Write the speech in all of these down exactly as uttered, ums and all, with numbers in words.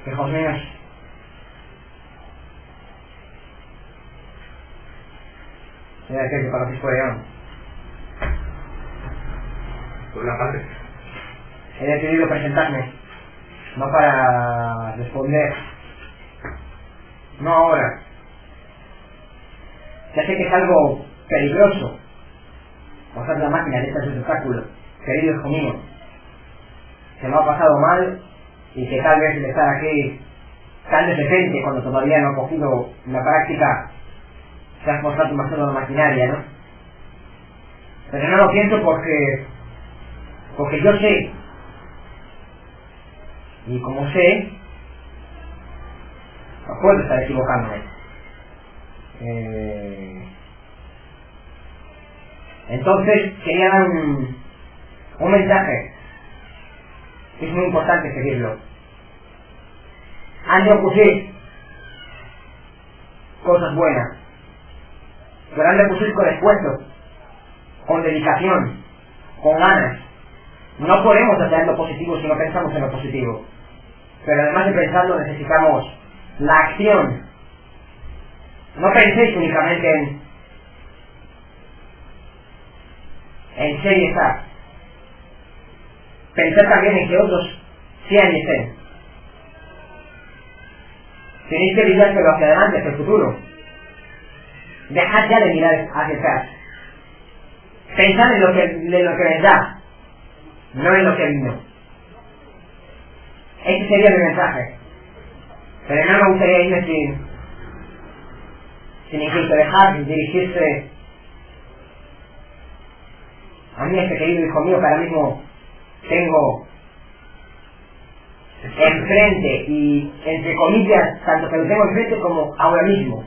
Hijos míos, mira aquel que conocéis por León. Por una parte. He decidido presentarme, no para responder, no ahora. Ya sé que es algo peligroso usar la máquina de este espectáculo, querido hijo mío, que me ha pasado mal y que tal vez el estar aquí tan de repente cuando todavía no he cogido la práctica se ha mostrado demasiado la maquinaria, ¿no? Pero no lo pienso porque porque yo sé, y como sé, no puedo estar equivocándome. Eh... Entonces quería dar un, un mensaje que es muy importante seguirlo. Han de ocurrir cosas buenas, pero han de ocurrir con esfuerzo, con dedicación, con ganas. No podemos hacer lo positivo si no pensamos en lo positivo, pero además de pensarlo necesitamos la acción. No penséis únicamente en en ser y estar. Pensad también en que otros sean y estén. Tenéis que mirar pero hacia adelante, hacia el futuro. Dejad ya de mirar hacia atrás. Pensad en lo que, en lo que vendrá, no en lo que vino. Ese sería mi mensaje. Pero no me gustaría irme sin sin incluso dejar de dirigirse a mí, este querido hijo mío, que ahora mismo tengo enfrente, y entre comillas, tanto que lo tengo enfrente como ahora mismo.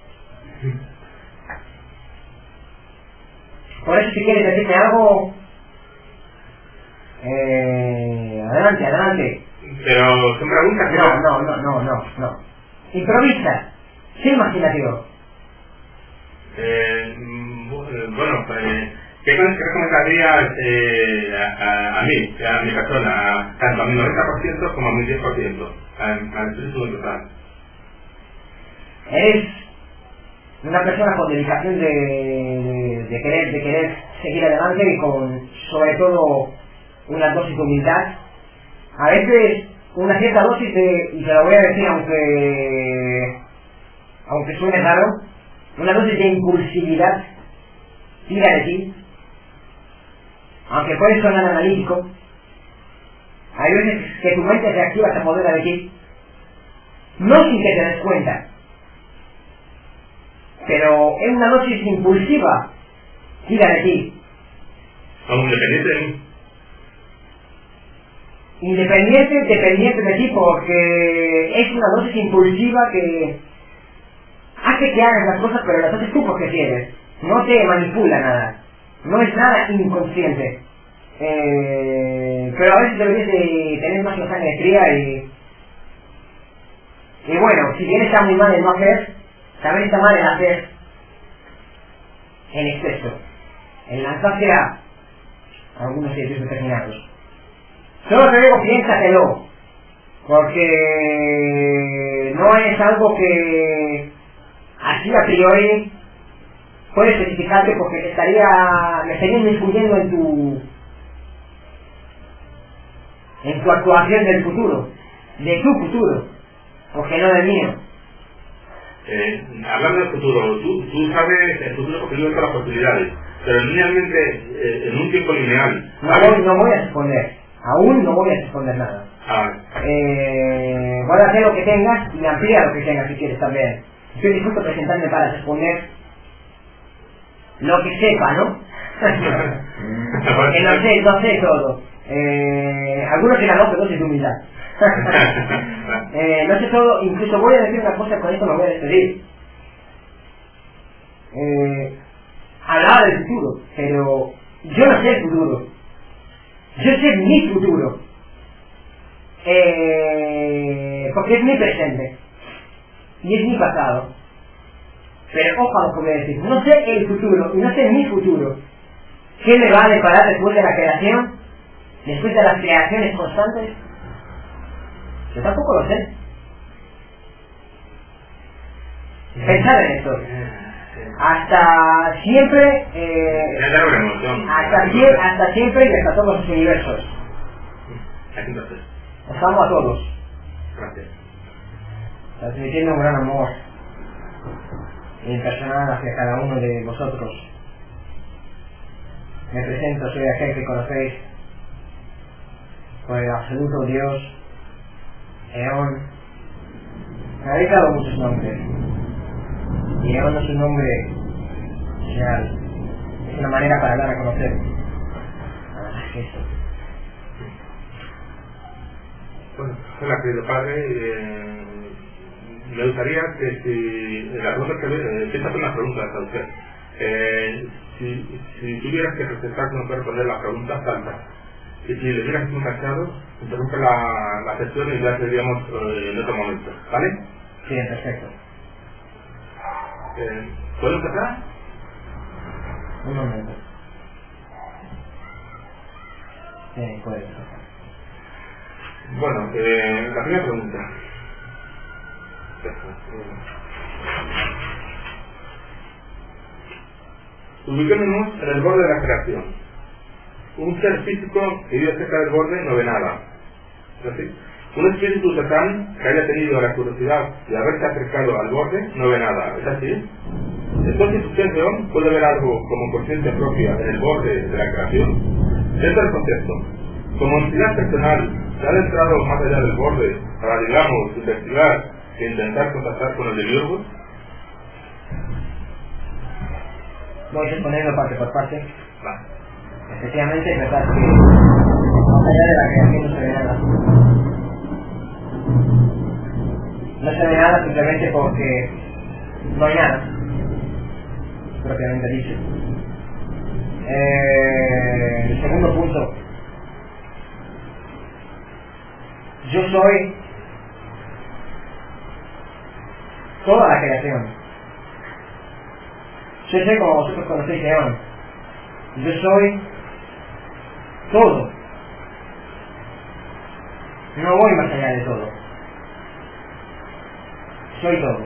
Por eso, si quieres decirme algo, eh, adelante, adelante. Pero son preguntas que no, no, no, no, no, no. Improvisa, sé imaginativo. Eh, bueno, pues, ¿qué recomendarías eh, a, a, a mí, a mi persona, a, tanto a mi noventa por ciento como a mi diez por ciento, al espíritu total? Eres una persona con dedicación de, de, de querer de querer seguir adelante y con, sobre todo, una dosis de humildad. A veces, una cierta dosis de, y te lo voy a decir aunque, aunque suene raro, una dosis de impulsividad tira de ti. Aunque puede sonar analítico, hay veces que tu mente reactiva, se apodera de ti, no sin que te des cuenta, pero es una dosis impulsiva, tira de ti. Como independiente de mí. Independiente, dependiente de ti, porque es una dosis impulsiva que hace que hagas las cosas, pero las haces tú porque quieres, no te manipula nada. No es nada inconsciente, eh, pero a veces deberías de tener más la sangre fría y, y bueno, si bien está muy mal el no hacer, también está mal el hacer en exceso, en lanzarse a algunos sitios determinados. Solo te digo, piénsatelo, porque no es algo que así a priori puedes especificarte, porque te estaría, me estaría influyendo en tu en tu actuación del futuro, de tu futuro, porque no del mío. Eh, hablando del futuro, tú, tú sabes el futuro porque vives todas las posibilidades, pero linealmente, eh, en un tiempo lineal. No voy, no voy a responder, aún no voy a responder nada. Ah. Eh, voy a hacer lo que tengas y amplía lo que tengas si quieres también. Estoy dispuesto a presentarme para responder lo que sepa, ¿no? Porque no sé, no sé todo. Eh, algunos dirán, no, pero no sé tu humildad. eh, no sé todo, incluso voy a decir una cosa, con esto me voy a despedir. Eh, hablaba del futuro, pero yo no sé el futuro. Yo sé mi futuro. Eh, porque es mi presente. Y es mi pasado. Pero ojo a lo que voy a decir, no sé el futuro y no sé mi futuro. ¿Qué me va a deparar después de la creación? Después de las creaciones constantes. Yo tampoco lo sé. Pensad en esto. Hasta siempre, eh, hasta, sie hasta siempre y hasta todos los universos. Os amo a todos. Gracias. Transmitiendo un gran amor impersonal hacia cada uno de vosotros. Me presento, soy aquel que conocéis por el absoluto Dios, Eón. Me habéis dado muchos nombres. Y Eón no es un nombre real, es una manera para dar a conocer. Nada más que eso. Bueno, hola querido padre, eh, me gustaría que si la pregunta que eh, esta es una pregunta a usted. Eh, si, si tuvieras que respetar que no puede responder la pregunta, salta. Y si le hubieras un cachado, interrumpe la, la sesión y ya seríamos eh, en otro momento, ¿vale? Sí, perfecto. Eh, ¿Puedo empezar? Un momento. Sí, puede ser. Bueno, eh, la primera pregunta. Ubiquémonos en el borde de la creación. Un ser físico que vive cerca del borde no ve nada. ¿Es así? Un espíritu cercano que haya tenido la curiosidad de haberse acercado al borde no ve nada. ¿Es así? Entonces usted, León, puede ver algo como conciencia propia en el borde de la creación. Este es el concepto. Como entidad personal, ¿se ha adentrado más allá del borde para, digamos, investigar e intentar contactar con el demiurgo? Voy respondiendo parte por parte. Vale. Efectivamente, es verdad que más allá de la creación no se ve nada. No se ve nada simplemente porque no hay nada, propiamente dicho. Eh, el segundo punto. Yo soy toda la creación. Yo sé como vosotros conocéis Eón. Yo soy todo. No voy más allá de todo. Soy todo.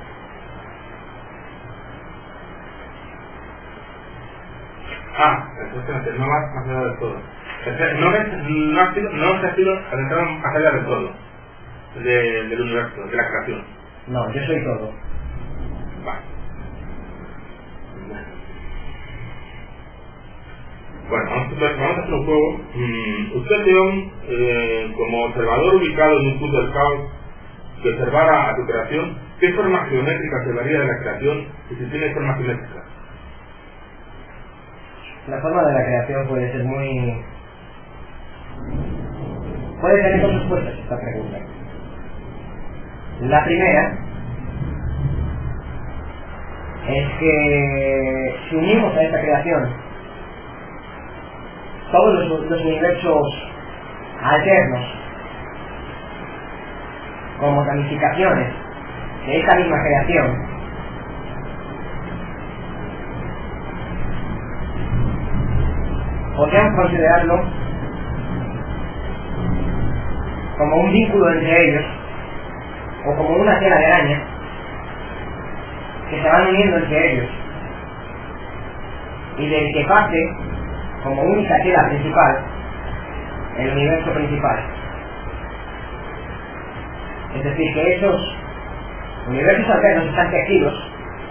Ah, exactamente, no vas más allá de todo. No, no, ha sido, no se ha sido adentrado más allá de todo, de, del universo, de la creación. No, yo soy todo. Vale. Bueno, vamos a, vamos a hacer un juego. Mm, usted, León, eh, como observador ubicado en un punto del caos, que observara a tu creación, ¿qué forma geométrica se varía de la creación y si tiene forma geométrica? La forma de la creación puede ser muy... Puede tener dos respuestas esta pregunta. La primera es que si unimos a esta creación todos los, los universos alternos como ramificaciones de esta misma creación, podríamos considerarlo como un vínculo entre ellos o como una tela de araña que se van uniendo entre ellos y del que parte como única tela principal el universo principal. Es decir, que esos universos alternos están tejidos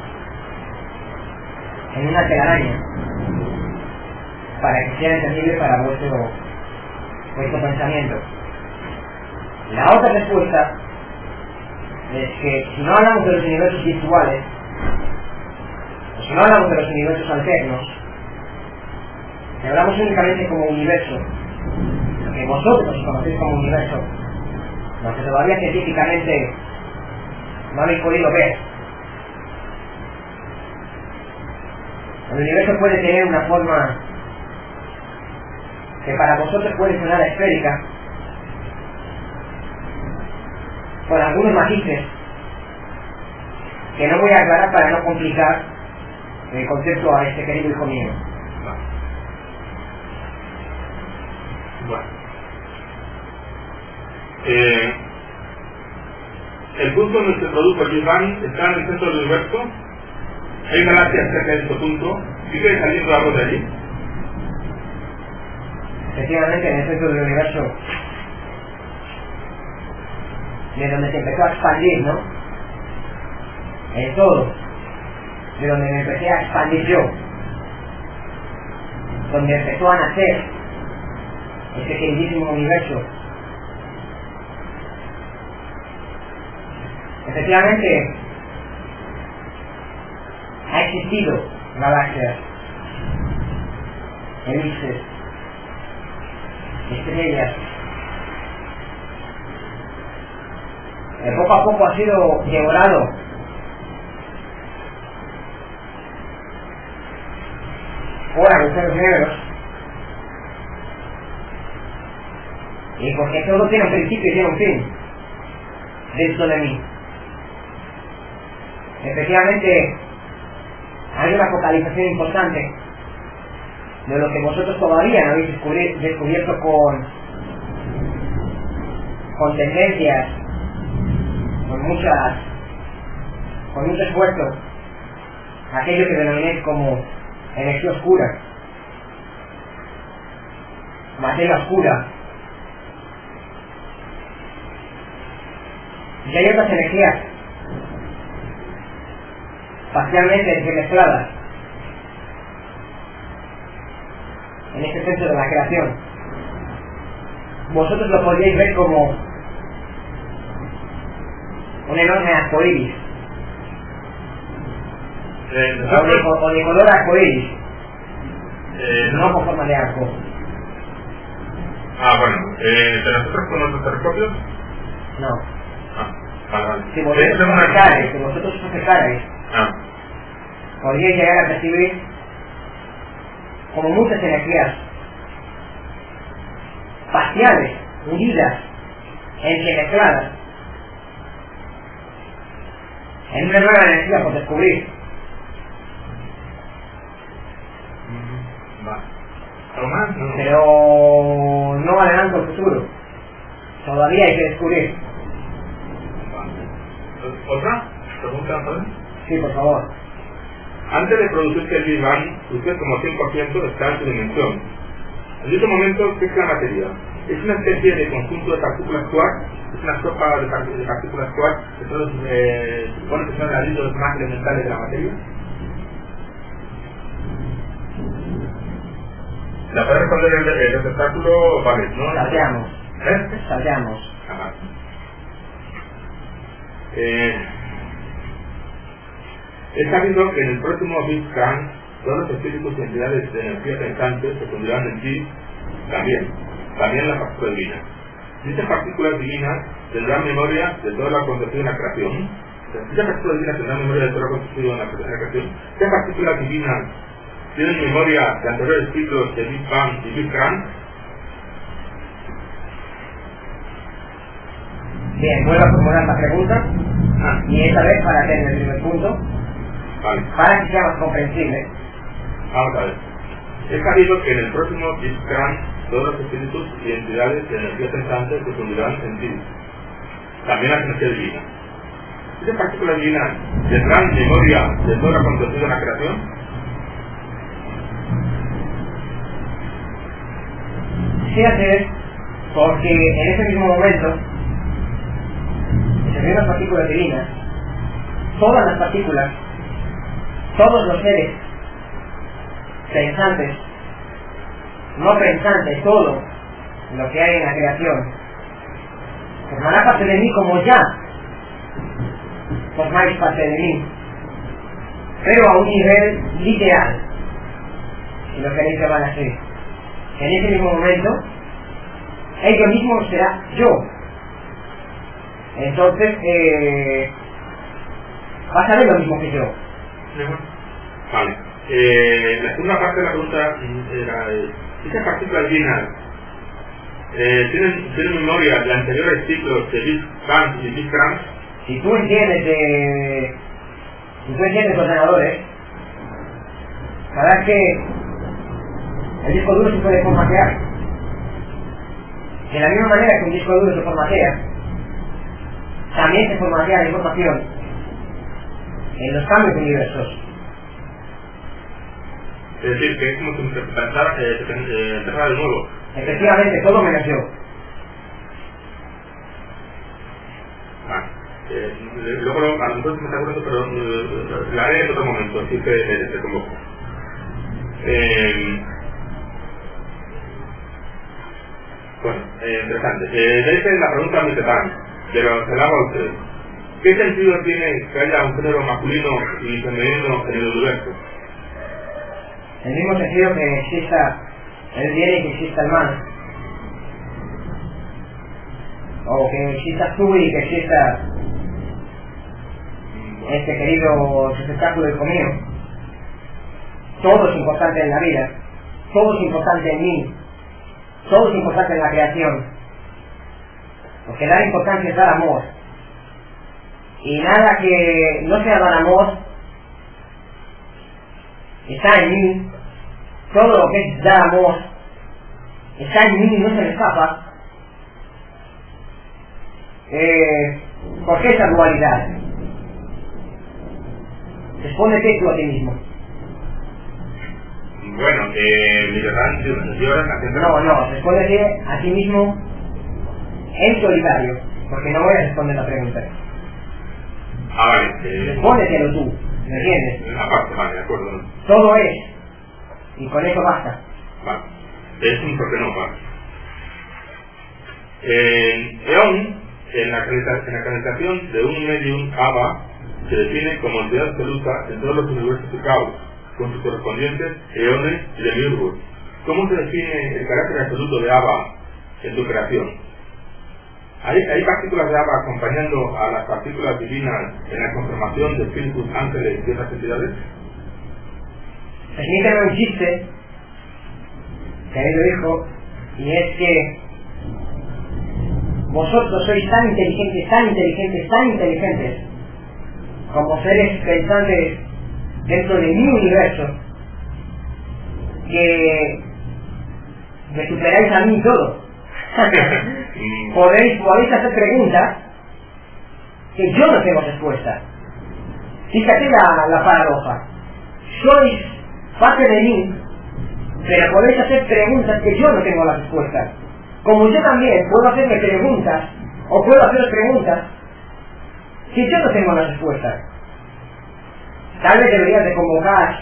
en una telaraña para que sea entendible para vuestro, vuestro pensamiento. La otra respuesta es que si no hablamos de los universos virtuales, o si no hablamos de los universos alternos, si hablamos únicamente como universo, lo que vosotros conocéis como universo, lo que todavía científicamente no habéis podido ver, el universo puede tener una forma que para vosotros puede sonar esférica, con algunos matices que no voy a aclarar para no complicar el concepto a este querido hijo mío. Bueno. Eh, el punto donde se produjo el Big Bang está en el centro del universo. Hay galaxias cerca de este punto. ¿Sigue saliendo algo de allí? Efectivamente, en el centro del universo, de donde se empezó a expandir, ¿no? El todo, de donde me empecé a expandir yo, donde empezó a nacer este queridísimo universo. Efectivamente, ha existido galaxias, elipses, estrellas, que poco a poco ha sido devorado por agujeros negros, y porque todo tiene un principio y tiene un fin dentro de mí. Efectivamente, hay una focalización importante de lo que vosotros todavía no habéis descubri descubierto con, con tendencias, con muchas, con mucho esfuerzo, aquello que denominéis como energía oscura, materia oscura. Y hay otras energías parcialmente entremezcladas en este centro de la creación. Vosotros lo podríais ver como un enorme arcoíris, Eh, o de, o de color arcoíris, eh, no con forma de arco. Ah, bueno, eh, ¿de nosotros con nuestros telescopios? No. Ah, vale, vale. Si vosotros os acercarais, si vosotros os acercarais, Ah, podríais llegar a percibir como muchas energías parciales, unidas, entremezcladas, en una nueva energía por descubrir. vale. ¿Algo más? No. Pero no adelanto el futuro. Todavía hay que descubrir. Vale. ¿Otra? ¿Pregunta también? Sí, por favor. Antes de producirse el Big Bang, usted como cien por ciento está en su dimensión. En este momento, ¿qué es la materia? Es una especie de conjunto de partículas quark, es una sopa de, part de partículas quark, que son los, eh, supone que son los anillos más elementales de la materia. La puede responder el, el receptáculo, vale, ¿no? Salteamos. ¿Eh? Salteamos. Ajá. Eh, es sabido que en el próximo Big Bang todos los espíritus y entidades de energía pensante se fundirán en ti también, también las partículas divinas. Dichas partículas divinas tendrán memoria de toda la concepción de la creación. Dichas partículas divinas tendrán memoria de toda la concepción de la creación. Dichas partículas divinas tienen memoria de anteriores ciclos de Big Bang y Big Bang. Bien, vuelvo a formular la pregunta, Ah, y esta vez para hacer el primer punto, vale. para que sea más comprensible. Vamos a ver. Es sabido que en el próximo Big Bang todos los espíritus y entidades de energía pensante se fundirán en ti. También las energías divinas. ¿Estas partículas divinas tendrán memoria de toda la concepción de la creación? Sí, así es, porque en ese mismo momento, se ven las partículas divinas, todas las partículas, todos los seres pensantes, no pensantes, todo lo que hay en la creación, formará parte de mí como ya formáis parte de mí, pero a un nivel literal, si lo queréis llamar así. En ese mismo momento, ello mismo será yo. Entonces, eh, va a saber lo mismo que yo. Vale. Eh, la segunda parte de la pregunta era, eh, ¿estas partículas divinas eh, ¿tienen, tienen memoria de anteriores ciclos de Big Bang y Big Bang? Si tú entiendes de... Si tú entiendes ordenadores, sabrás que el disco duro se puede formatear. De la misma manera que un disco duro se formatea, también se formaría la información en los cambios universos. Es decir, que es como si empezara eh, eh, de nuevo. Efectivamente, todo menos yo. Ah, eh, luego a lo mejor me está ocurriendo, pero eh, la haré en otro momento, así que eh, te convoco. Eh, bueno, eh, interesante. Eh, de esta es la pregunta a mi tetán, pero se la hago a usted. ¿Qué sentido tiene que haya un género masculino y femenino en el universo? En el mismo sentido que exista el bien y que exista el mal. O que exista tú y que exista este querido espectáculo hijo mío. Todo es importante en la vida. Todo es importante en mí. Todo es importante en la creación. Porque dar importancia es dar amor. Y nada que no sea dar amor está en mí. Todo lo que es dar amor está en mí y no se me escapa. Eh, ¿Por qué esa dualidad? Respóndete tú a ti mismo. Bueno, eh, mi tetán, yo ahora haciendo... No, no, respóndete a ti mismo en solitario, porque no voy a responder la pregunta. Ah, vale. Eh, Respóndetelo tú, ¿me entiendes? Aparte, vale, de acuerdo. Todo es, y con eso basta. Vale. Es un por qué no, vale. Eh, Eón, en la, en la calificación de un medium Abba, se define como entidad absoluta en todos los universos de caos, con sus correspondientes eones y demiurgos. ¿Cómo se define el carácter absoluto de Abba en tu creación? ¿Hay, ¿Hay partículas de Abba acompañando a las partículas divinas en la conformación de espíritus, ángeles y otras entidades? Permíteme un chiste, querido hijo, y es que vosotros sois tan inteligentes, tan inteligentes, tan inteligentes, como seres pensantes dentro de mi universo, que me superáis a mí todo. podéis, podéis hacer preguntas que yo no tengo respuesta. Fíjate la, la paradoja. Sois parte de mí, pero podéis hacer preguntas que yo no tengo la respuesta. Como yo también puedo hacerme preguntas, o puedo hacer preguntas que yo no tengo la respuesta. Tal vez deberías de convocar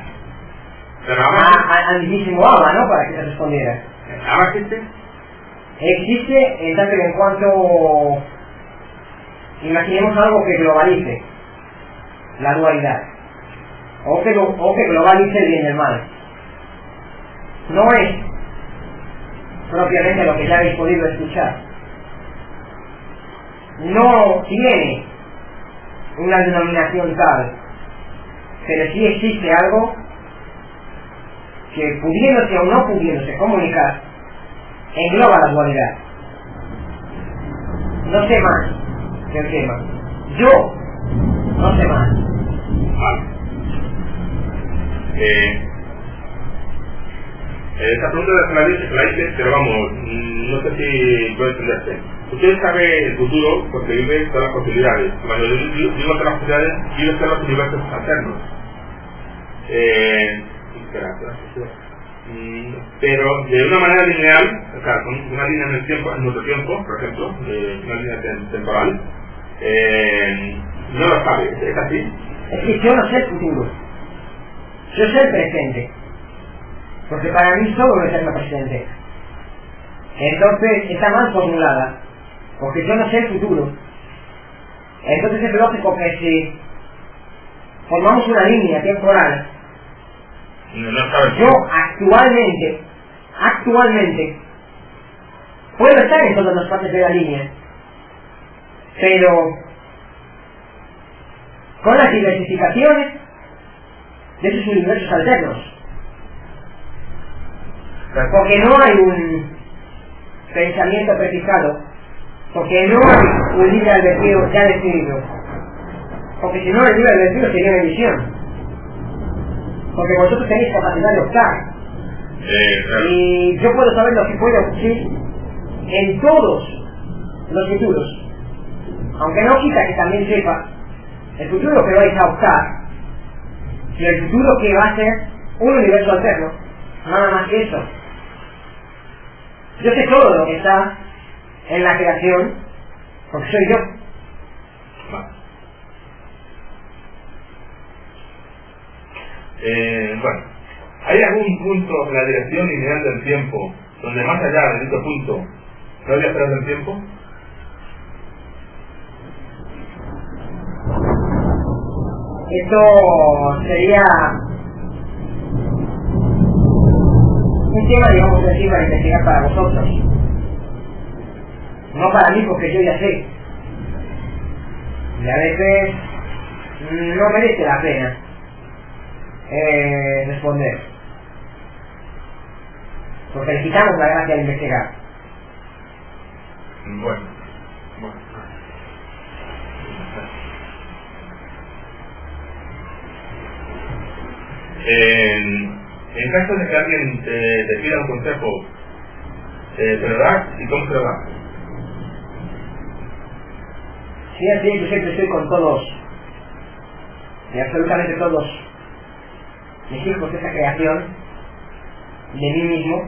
al mismísimo Abba, ¿no? Para que te respondiera. ¿Abba existe? Existe en tanto y en cuanto imaginemos algo que globalice la dualidad, o que, o que globalice el bien y el mal. No es propiamente lo que ya habéis podido escuchar. No tiene una denominación tal, pero sí existe algo que, pudiéndose o no pudiéndose comunicar, engloba la dualidad. No sé más que el tema. Yo no sé más. Vale. Eh, esta pregunta de la hice, pero vamos, no sé si puede entenderse. Usted sabe el futuro porque vive todas las posibilidades. Cuando yo digo todas las posibilidades, vive todos los universos alternos. Eh, espera, espera, mm, pero de una manera lineal, o sea, con una línea en el tiempo, en nuestro tiempo, por ejemplo, de una línea tem temporal, eh, no lo sabe. ¿Es así? Es que yo no sé el futuro. Yo sé el presente. Porque para mí solo no es el presente. Entonces está mal formulada. Porque yo no sé el futuro. Entonces es lógico que si formamos una línea temporal, no, no sabe. Yo actualmente, actualmente, puedo estar en todas las partes de la línea, pero con las diversificaciones de esos universos alternos. Porque no hay un pensamiento prefijado, porque no hay un libre albedrío ya definido, porque si no el libre albedrío sería una visión, porque vosotros tenéis capacidad de optar, eh, claro. Y yo puedo saber lo que puede ocurrir en todos los futuros, aunque no quita que también sepa el futuro que vais a optar y el futuro que va a ser un universo alterno, nada más que eso. Yo sé todo lo que está en la creación porque soy yo. Vale. Eh, bueno, ¿hay algún punto en la dirección lineal del tiempo donde más allá de dicho punto no haya esperado el tiempo? Esto sería un tema, digamos así, para investigar para vosotros, no para mí, porque yo ya sé, y a veces no merece la pena eh, responder, porque le quitamos la gracia de investigar. Bueno, bueno. En, en caso de que alguien te, te pida un consejo, eh, ¿te lo das? ¿Y cómo se lo das? Sí, así yo siempre estoy con todos, y absolutamente todos mis hijos de esa creación, de mí mismo,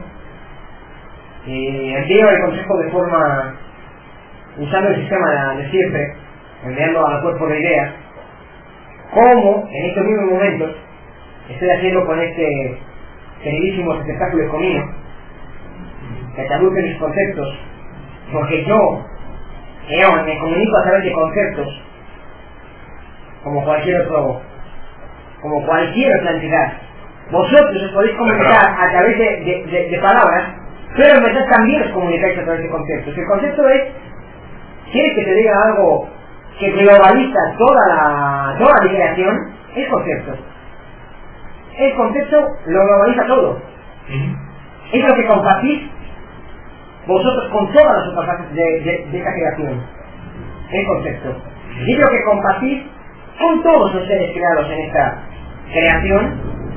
y envío el consejo de forma, usando el sistema de siempre, enviando al cuerpo de ideas, como en estos mismos momentos estoy haciendo con este queridísimo espectáculo comino, que traduce mis conceptos, porque yo, yo me comunico a través de conceptos, como cualquier otro, como cualquier otra entidad. Vosotros os podéis comunicar a través de, de, de, de palabras, pero en verdad también os comunicáis a través de conceptos. El concepto es, ¿quieres que te diga algo que globaliza toda la, toda la creación? Es concepto. El concepto lo globaliza todo. Es lo que compartís vosotros con todas las otras partes de, de, de esta creación. El concepto. Y es lo que compartís con todos los seres creados en esta creación.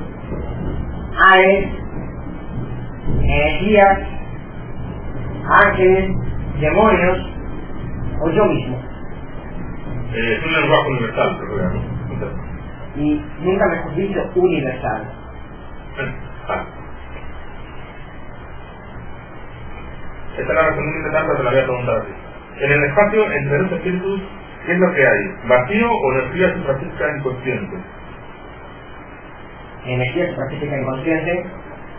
Aves, energías, ángeles, demonios, o yo mismo. Eh, es un lenguaje universal, creo que y nunca mejor dicho, universal. Ah. Esta es la razón de intentar, pero te la voy a preguntar así. En el espacio, entre dos espíritus, ¿qué es lo que hay? ¿Vacío o energía suprafísica inconsciente? Energía suprafísica inconsciente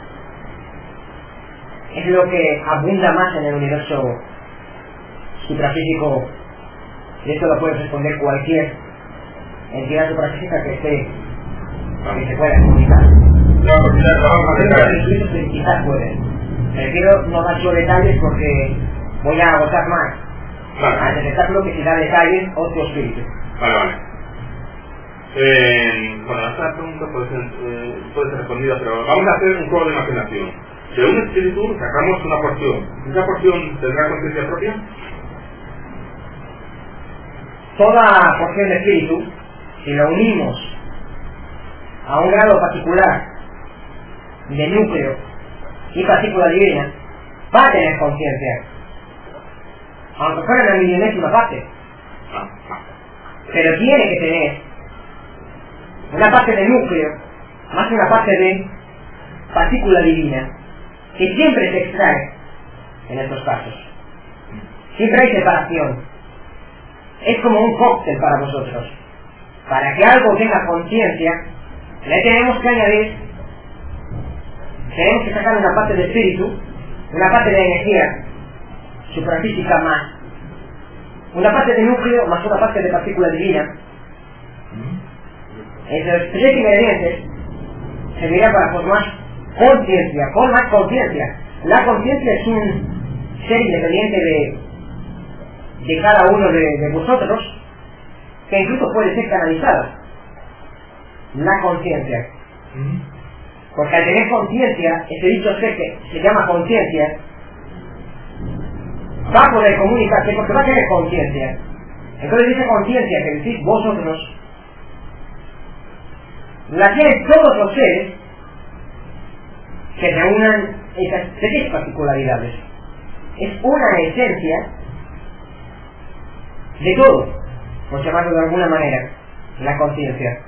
es lo que abunda más en el universo suprafísico, y esto lo puede responder cualquier entidad suprafísica que esté, que se pueda comunicar. No, porque ya acabamos de Pero incluso que quizás puede. Prefiero no dar yo detalles porque voy a agotar más. Vale. Al espectáculo que si da detalles, otro espíritu. Vale, vale. Eh, bueno, esta pregunta puede ser, eh, puede ser respondida, pero vamos a hacer un juego de imaginación. De un espíritu sacamos una porción. ¿Esa porción tendrá conciencia propia? Toda porción de espíritu, si lo unimos a un grado particular de núcleo y partícula divina, va a tener conciencia, aunque fuera una milionésima parte, Ah, ah. pero tiene que tener una parte de núcleo más que una parte de partícula divina, que siempre se extrae en estos casos. Siempre hay separación. Es como un cóctel para vosotros. Para que algo tenga conciencia, le tenemos que añadir, tenemos que sacar una parte de espíritu, una parte de energía suprafísica más, una parte de núcleo más una parte de partícula divina. Esos tres ingredientes servirán para formar conciencia, formar conciencia. La conciencia es un ser independiente de, de cada uno de, de vosotros, que incluso puede ser canalizada. La conciencia. Porque al tener conciencia, ese dicho ser que se llama conciencia, va a poder comunicarse porque va a tener conciencia. Entonces esa conciencia que decís vosotros, la tienen todos los seres que reúnan esas tres particularidades. Es una esencia de todo, por llamarlo de alguna manera, la conciencia.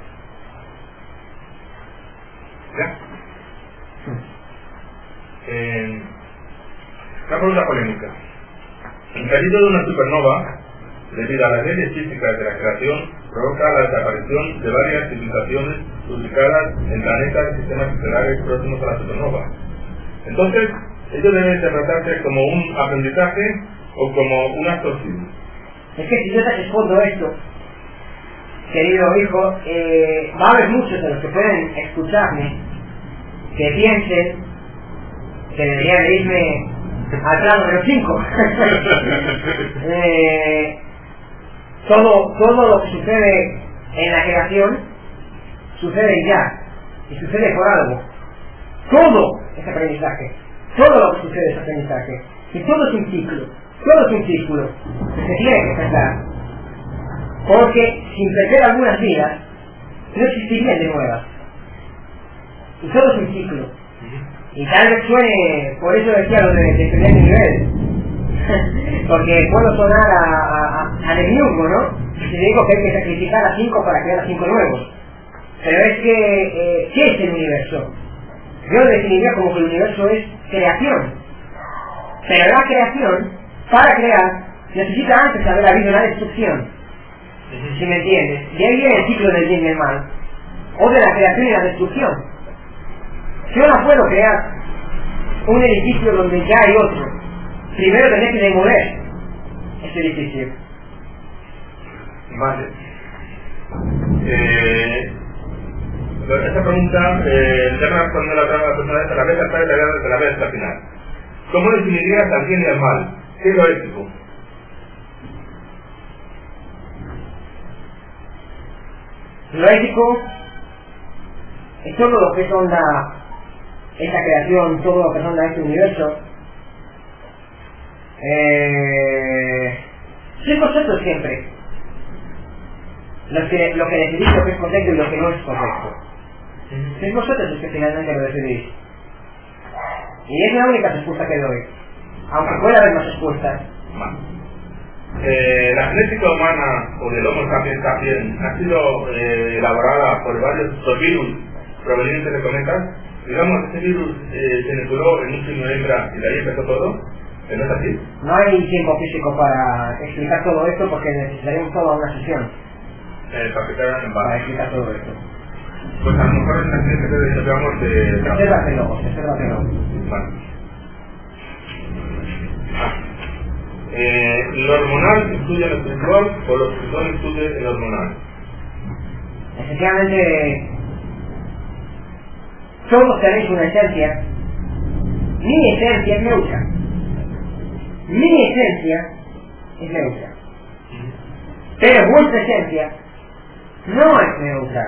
¿Ya? Eh, una pregunta polémica. El caído de una supernova, debido a las leyes físicas de la creación, provoca la desaparición de varias civilizaciones ubicadas en planetas y sistemas estelares próximos a la supernova. Entonces, ¿ello debe interpretarse como un aprendizaje o como un acto civil? Es que si yo te respondo esto, querido hijo, eh, va a haber muchos de los que pueden escucharme que piensen que debería de irme al plano de los cinco. eh, todo, todo lo que sucede en la creación sucede ya, y sucede por algo. Todo es aprendizaje, todo lo que sucede es aprendizaje, y todo es un ciclo, todo es un círculo que se tiene que cerrar, porque sin perder algunas vidas no existirían de nuevas, y todo es un ciclo. Y tal vez suene, por eso decía lo de defender mi nivel, porque puedo sonar a, a, a demiurgo, ¿no? Si te digo que hay que sacrificar a cinco para crear a cinco nuevos. Pero es que, eh, ¿qué es el universo? Yo lo definiría como que el universo es creación. Pero la creación, para crear, necesita antes haber habido una destrucción. Si me entiendes. Y ahí viene el ciclo del bien y el mal. O de la creación y la destrucción. Yo no puedo crear un edificio donde ya hay otro. Primero tenés que demoler ese edificio. Vale. Eh, esta pregunta, eh, ya me respondió la otra persona de la vez hasta la vez hasta la final. ¿Cómo definirías al bien y al mal? ¿Qué es lo ético? Lo ético es todo lo que son la esta creación, todo lo que son este universo. Eh, sois vosotros siempre los que, lo que decidís lo que es correcto y lo que no es correcto. Sois vosotros los que finalmente lo decidís. Y es la única respuesta que doy, aunque pueda haber más respuestas. Eh, la genética humana o del Homo sapiens sapiens ha sido eh, elaborada por varios virus provenientes de cometas. Digamos, este virus eh, se iniculó en un signo hembra y de ahí empezó todo. ¿No es así? No hay tiempo físico para explicar todo esto porque necesitaremos toda una sesión eh, para, explicar, para explicar todo esto. Pues a lo mejor en la siguiente que digamos de... Resérvatelo, resérvatelo. Vale. Ah. Eh, ¿Lo hormonal influye en lo espiritual o lo espiritual influye en lo hormonal? Efectivamente, todos tenéis una esencia. Mi esencia es neutra. Mi esencia es neutra. Pero vuestra esencia no es neutra.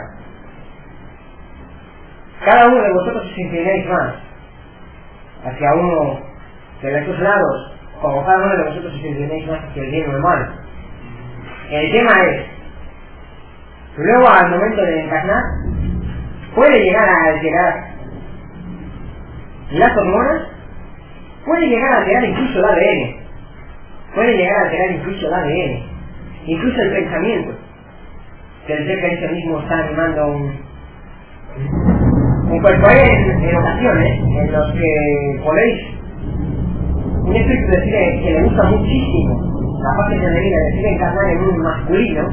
Cada uno de vosotros os inclináis más hacia uno de estos lados, como cada uno de vosotros os inclináis más hacia el bien o el mal. El tema es, luego al momento de encarnar, puede llegar a alterar las hormonas, puede llegar a alterar incluso el A D N, puede llegar a alterar incluso el A D N, incluso el pensamiento, que el ser que mismo está animando un, un cuerpo. Hay en, en ocasiones en los que podéis, un espíritu decide que le gusta muchísimo la parte femenina, decide encarnar en un masculino,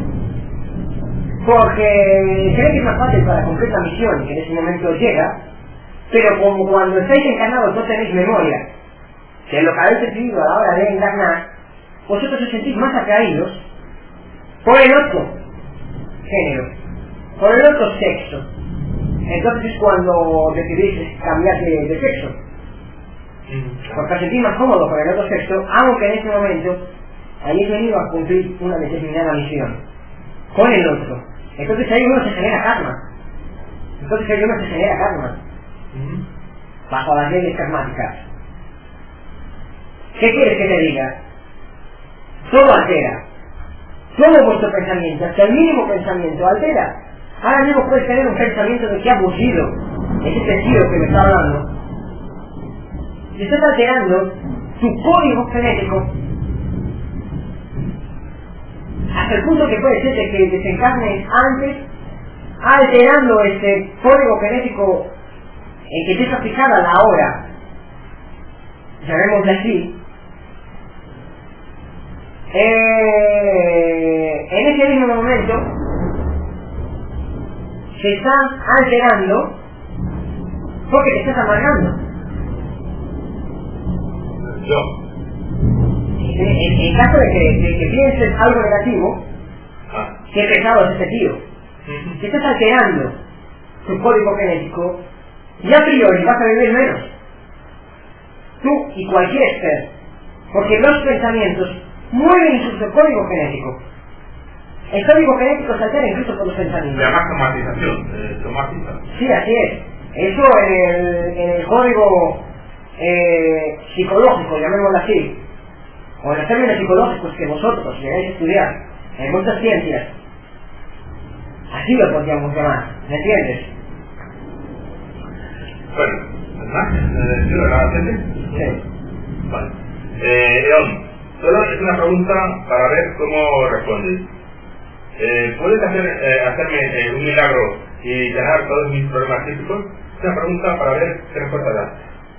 porque cree que es más fácil para cumplir la misión que en ese momento llega, pero como cuando estáis encarnados no tenéis memoria de lo que habéis recibido a la hora de encarnar, vosotros os sentís más atraídos por el otro género, por el otro sexo. Entonces es cuando decidís cambiar de, de sexo, porque os sentís más cómodo con el otro sexo, aunque en ese momento hayáis venido a cumplir una determinada misión con el otro. Entonces ahí uno se genera karma. Entonces ahí uno se genera karma bajo las leyes karmáticas. ¿Qué quieres que te diga? Todo altera. Todo vuestro pensamiento, hasta el mínimo pensamiento, altera. Ahora mismo puedes tener un pensamiento de que aburrido ese sentido que me está hablando. Y estás alterando tu código genético. hasta el punto que puede ser de que desencarnes antes, alterando este código genético en que está fijada la hora, llamémosle así. Eh, en ese mismo momento se está alterando porque te estás amargando. Yo. En, en, en caso de que, de que pienses algo negativo, Ah. qué pecado es este tío. Si estás alterando tu código genético, y a priori vas a vivir menos. Tú y cualquier experto. Porque los pensamientos mueven incluso el código genético. El código genético se altera incluso por los pensamientos. Se llama somatización, eh, somatiza. Sí, así es. Eso en el, en el código eh, psicológico, llamémoslo así, o en los términos psicológicos que vosotros llegáis a estudiar en muchas ciencias, así lo podríamos llamar, ¿me entiendes? Bueno, ¿más? Eh, ¿Sí, la gente? Sí. Vale. Eh, León, solo es una pregunta para ver cómo respondes. Eh, ¿Puedes hacer, eh, hacerme eh, un milagro y sanar todos mis problemas físicos? Es una pregunta para ver qué respuesta das.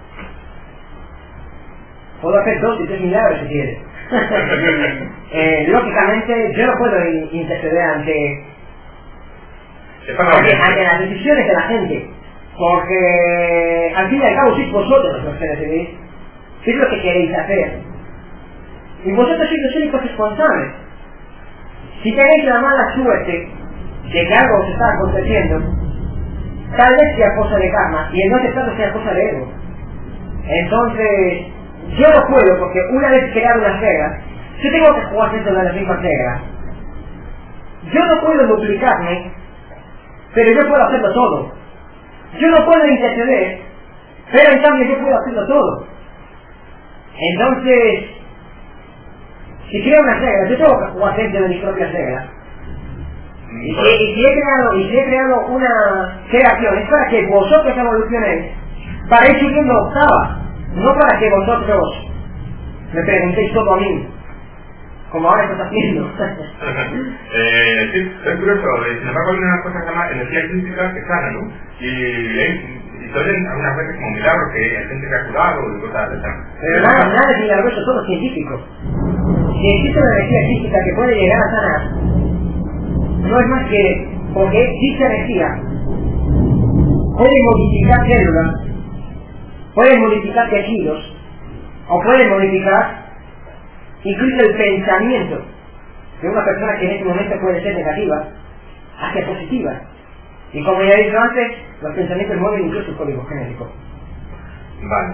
Puedo hacer dos y tres milagros si quieres. eh, lógicamente yo no puedo in- interceder ante, ante, ante las decisiones de la gente, porque al fin y al cabo sois vosotros los que decidís qué es lo que queréis hacer, y vosotros sois los únicos responsables. Si tenéis la mala suerte de que algo os está aconteciendo, tal vez sea cosa de karma y el no aceptarlo sea cosa de ego. Entonces yo no puedo, porque una vez creado unas reglas, yo tengo que jugar dentro de las mismas reglas. Yo no puedo duplicarme, pero yo puedo hacerlo todo. Yo no puedo interceder, pero en cambio yo puedo hacerlo todo. Entonces, si creo unas reglas, yo tengo que jugar dentro de mis propias reglas. Y si, y si he creado, y si he creado una creación, es para que vosotros evolucionéis, para ir subiendo octavas. No para que vosotros me preguntéis todo a mí, como ahora estás haciendo. eh, sí, es curioso. Eh, sin embargo, hay una cosa que se llama energía crítica que sana, ¿no? Y, y, y suelen algunas veces como milagros que hay gente que ha curado y cosas de esas. Pero nada, nada es milagroso, todo científico. Si existe una energía crítica que puede llegar a sanar, no es más que porque dicha energía puede modificar células, puede modificar tejidos, o puede modificar incluso el pensamiento de una persona que en este momento puede ser negativa hacia positiva. Y como ya he dicho antes, los pensamientos mueven incluso el código genético. Vale.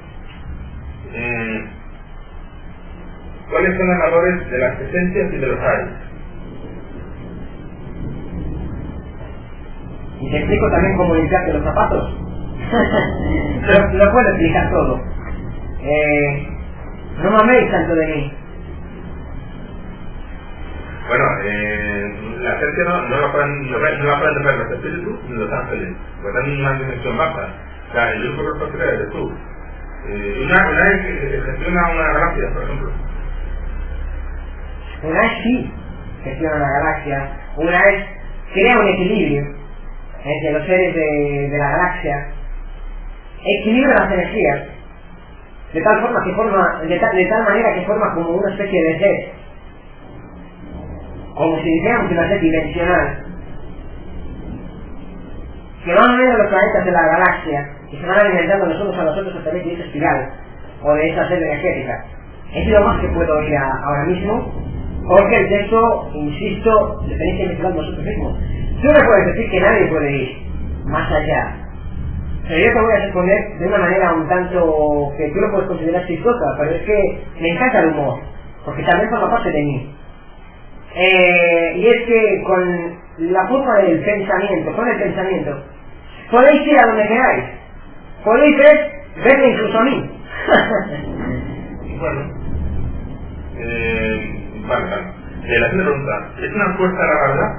Eh, ¿Cuáles son los valores de las esencias y de los aires? Y te explico también cómo limpiarte los zapatos. lo, lo puedo explicar todo. Eh, no maméis tanto de mí. Bueno, eh, la esencia no, no la pueden, no, no la pueden ver los espíritus ni los ángeles, porque están en una dimensión baja. O sea, el único responsable eres tú. Eh, una, una vez eh, gestiona una galaxia, por ejemplo. Una es sí, gestiona la galaxia. Una es crea un equilibrio entre los seres de, de la galaxia. Equilibra las energías de tal forma que forma, de tal, de tal manera que forma como una especie de ser, como si dijéramos una ser dimensional, que van uniendo los planetas de la galaxia y se van alimentando los unos a los otros a través de esa espiral o de esa sed energética. Es lo más que puedo ir a, ahora mismo, porque el texto, insisto, lo tenéis que investigar vosotros mismos. Tú me puedes decir que nadie puede ir más allá, pero yo te voy a responder de una manera un tanto que tú lo puedes considerar chistosa, pero es que me encanta el humor, porque también forma parte de mí. Eh, y es que con la forma del pensamiento, con el pensamiento, podéis ir a donde queráis, podéis ver, verme incluso a mí. Bueno, eh, vale, vale. Eh, la siguiente pregunta, ¿es una fuerza de la gravedad?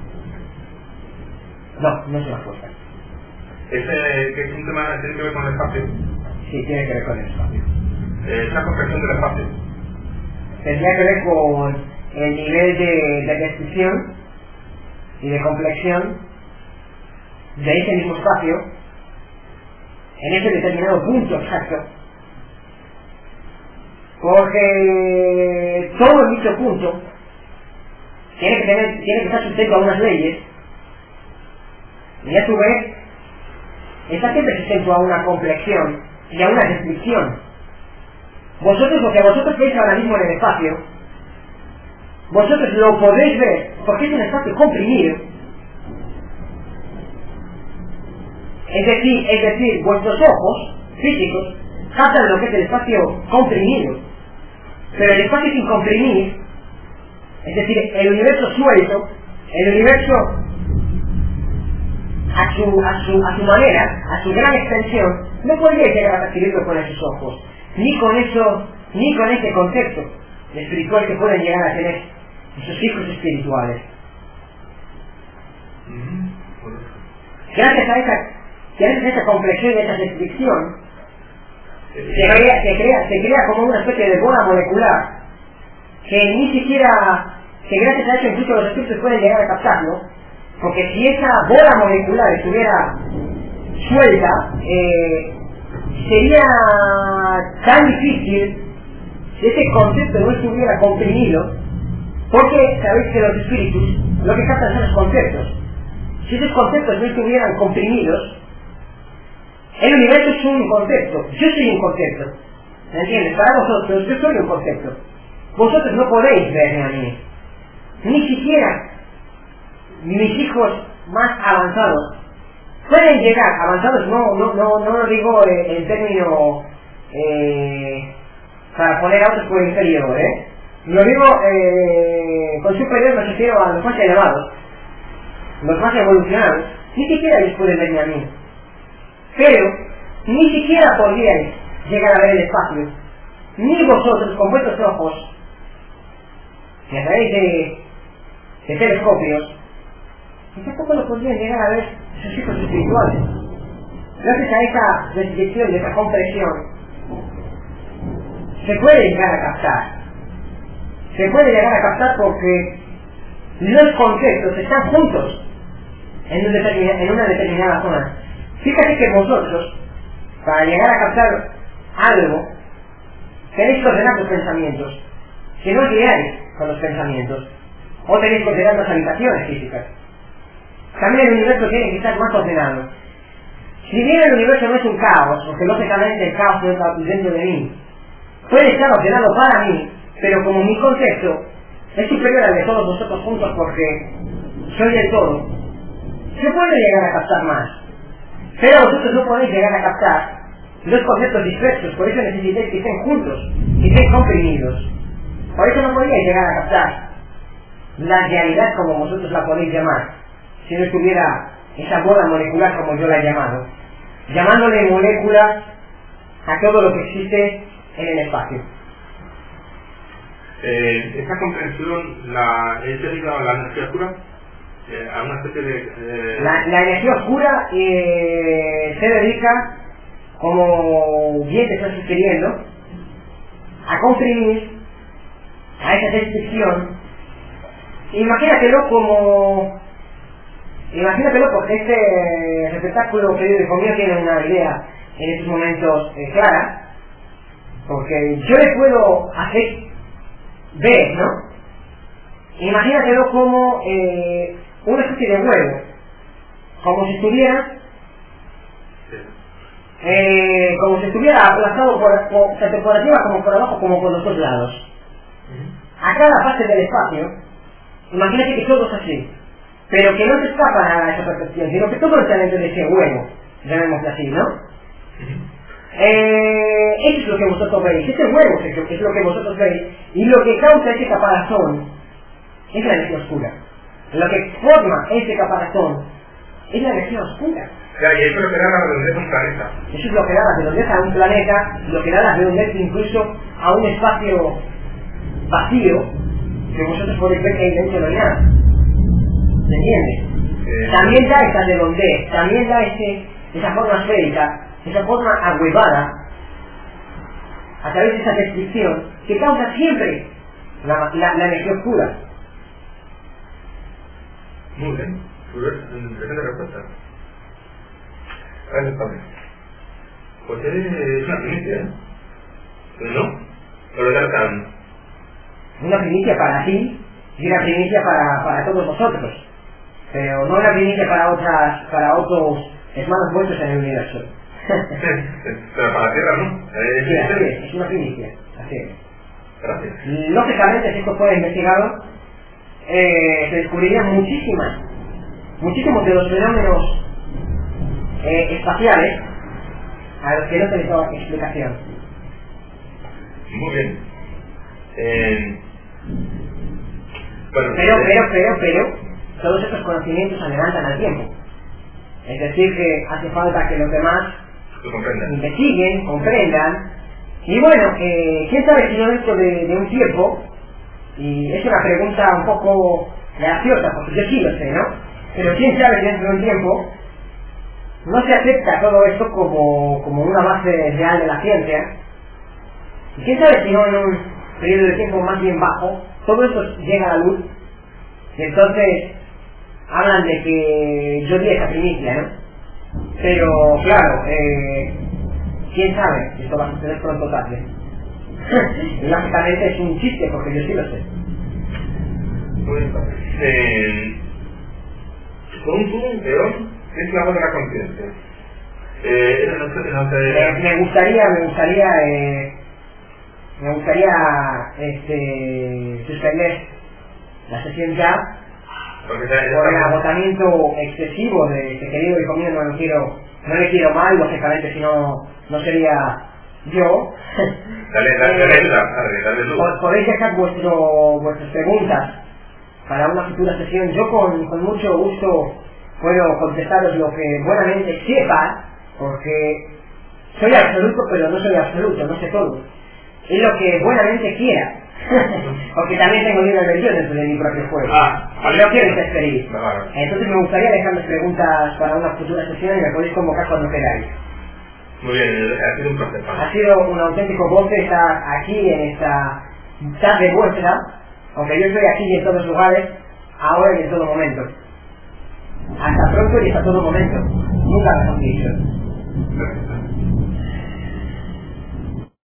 No, no es una fuerza. ¿Es, eh, que es un tema que tiene que ver con el espacio? Sí, tiene que ver con el espacio. Eh, ¿Es la compresión del espacio? Tendría que ver con el nivel de, de descripción y de complexión de ese mismo espacio en ese determinado punto exacto, porque todo en dicho punto tiene que tener, tiene que estar sujeto a unas leyes y a su vez está siempre sujeto a una complexión y a una descripción. Vosotros, lo que vosotros veis ahora mismo en el espacio, vosotros lo podéis ver porque es un espacio comprimido. Es decir, es decir, vuestros ojos físicos captan lo que es el espacio comprimido, pero el espacio sin comprimir, es decir, el universo suelto, el universo a su, a su, a su manera, a su gran extensión, no podríais llegar a percibirlo con esos ojos, ni con eso, ni con ese concepto espiritual que pueden llegar a tener esos hijos espirituales. Gracias a esa, gracias a esa complexión y a esa descripción, se crea, se crea, se crea como una especie de bola molecular que ni siquiera, que gracias a eso incluso los espíritus pueden llegar a captarlo, porque si esa bola molecular estuviera suelta, eh, sería tan difícil si ese concepto no estuviera comprimido, porque sabéis que los espíritus lo que captan son los conceptos. Si esos conceptos no estuvieran comprimidos, el universo es un concepto, yo soy un concepto, ¿me entiendes? Para vosotros yo soy un concepto, vosotros no podéis verme a mí, ni siquiera mis hijos más avanzados pueden llegar, avanzados no, no, no, no lo digo en, en término eh, para poner a otros por inferior, ¿eh? Lo digo eh, con superior me refiero a los más elevados, los más evolucionados, ni siquiera ellos pueden verme a mí, pero ni siquiera podríais llegar a ver el espacio, ni vosotros con vuestros ojos, que a través de, de telescopios, y tampoco lo podrían llegar a ver sus hijos espirituales. Gracias a esa descripción y esa comprensión, se puede llegar a captar. Se puede llegar a captar porque los conceptos están juntos en, un determin- en una determinada zona. Fíjate que vosotros, para llegar a captar algo, tenéis que ordenar los pensamientos. Si no os guiáis con los pensamientos, o tenéis que ordenar las habitaciones físicas. También el universo tiene que estar más ordenado. Si bien el universo no es un caos, porque lógicamente el caos no está dentro de mí, puede estar ordenado para mí, pero como mi concepto es superior al de todos vosotros juntos porque soy el todo, se puede llegar a captar más. Pero vosotros no podéis llegar a captar los conceptos dispersos, por eso necesitáis que estén juntos, que estén comprimidos. Por eso no podríais llegar a captar la realidad como vosotros la podéis llamar, si no estuviera esa bola molecular como yo la he llamado, llamándole molécula a todo lo que existe en el espacio. Eh, esta comprensión la es debida a la energía oscura, eh, a una especie de... Eh... La, la energía oscura eh, se dedica, como bien te estoy sugiriendo, a comprimir a esa descripción. Imagínatelo como... Imagínatelo porque este espectáculo querido y conmigo tiene una idea en estos momentos eh, clara, porque yo le puedo hacer ver, ¿no? Imagínatelo como eh, una especie de huevo, como si estuviera eh, como si estuviera aplastado por, por, tanto por arriba como por abajo como por los dos lados. A cada parte del espacio, imagínate que todo es así, pero que no se escapa a esa perfección, sino que todo está dentro de ese huevo, llamémoslo así, ¿no? Eh, eso es lo que vosotros veis, ese huevo es lo, es lo que vosotros veis, y lo que causa ese caparazón es la energía oscura. Lo que forma ese caparazón es la energía oscura. Ya, y eso es lo que da la redondez a un planeta. Eso es lo que da la redondez a un planeta, lo que da la redondez incluso a un espacio vacío, que vosotros podéis ver que ahí dentro no hay nada. ¿Se entiende? Eh, también da esa redondez, también da ese, esa forma esférica, esa forma ahuevada, a través de esa descripción, que causa siempre la, la, la energía oscura. Muy bien, muy bien, interesante respuesta. Gracias, Pablo. Pues es una primicia, ¿eh? ¿No? Pero ya están. Una primicia para ti y una primicia para, para todos vosotros. Pero no una primicia para otras, para otros hermanos vuestros en el universo. Pero para la Tierra, ¿no? Eh, Sí, así es, es una primicia. Así es. Gracias. Lógicamente, si esto fuera investigado, eh, se descubrirían muchísimas, muchísimos de los fenómenos eh, espaciales a los que no se les da explicación. Muy bien. Eh, bueno, Pero, eh, pero, pero, pero, todos estos conocimientos adelantan al tiempo. Es decir, que hace falta que los demás lo comprenden. investiguen, comprendan. Y bueno, eh, quién sabe si no dentro de, de un tiempo, y es una pregunta un poco graciosa, porque yo sí lo sé, ¿no? Pero quién sabe si dentro de un tiempo no se acepta todo esto como, como una base real de la ciencia. Y quién sabe si no en un periodo de tiempo más bien bajo, todo esto llega a la luz, y entonces hablan de que yo di esa primicia, ¿no? Pero claro, eh, quién sabe si esto va a suceder pronto o tarde. Y lógicamente es un chiste porque yo sí lo sé. Muy bien. Eh, con un tubo, un peón, es la voz de la conciencia. Eh, eso no sé si no se... Me, me gustaría, me gustaría, eh, me gustaría, este, suspender la sesión ya. Porque ya, ya Por el estamos- agotamiento excesivo de este querido hijo mío, no lo quiero, no le quiero mal, lógicamente si no, no sería yo. Dale, dale, dale ayuda, dale, dale luz. Pod- Podéis dejar vuestro, vuestras preguntas para una futura sesión. Yo con, con mucho gusto puedo contestaros lo que buenamente sepa, porque soy absoluto, pero no soy absoluto, no sé todo. Es lo que buenamente quiera. Porque también tengo libre albedrío dentro de mi propio juego. Ah, Y no quiero interferir. Vale. Entonces me gustaría dejarles preguntas para una futura sesión y me podéis convocar cuando queráis. Muy bien, ha sido un placer, Pablo. Ha sido un auténtico goce estar aquí en esta tarde vuestra, aunque yo estoy aquí y en todos lugares, ahora y en todo momento. Hasta pronto y hasta todo momento. Nunca mejor dicho. Gracias.